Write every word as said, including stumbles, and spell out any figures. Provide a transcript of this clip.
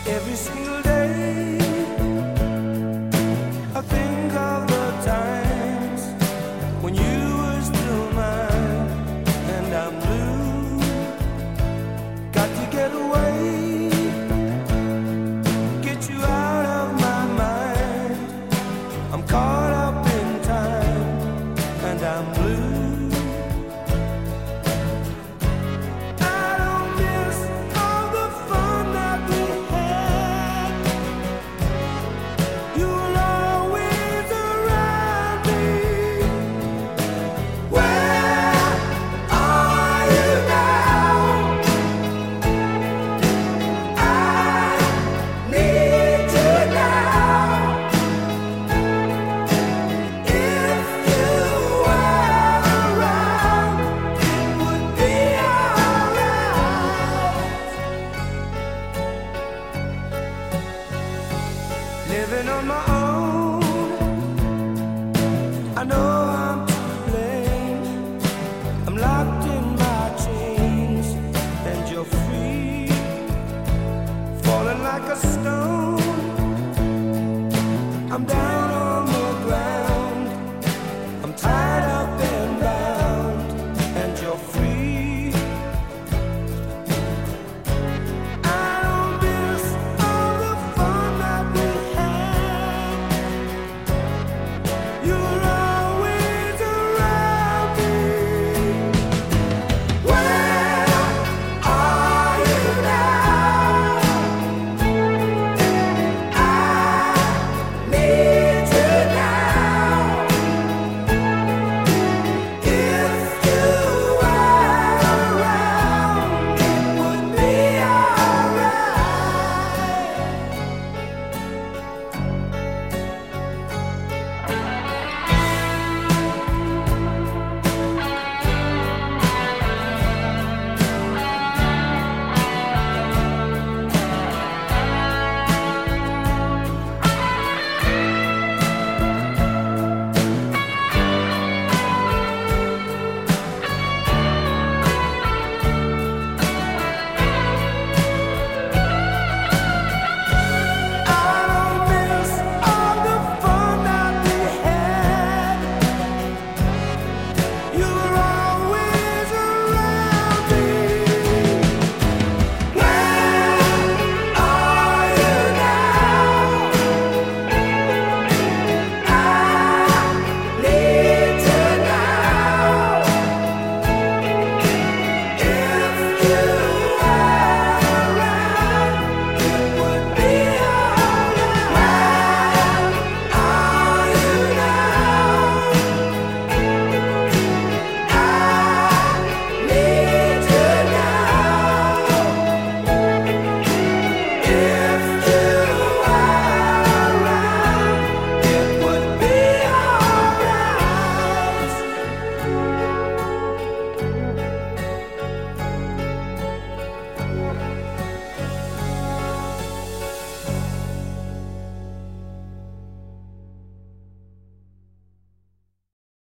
Every single day I think of the times when you were still mine, and I'm blue. Got to get away, get you out of my mind. I'm caught up in time, and I'm blue. Living on my own, I know I'm to blame. I'm locked in my chains, and you're free, falling like a stone.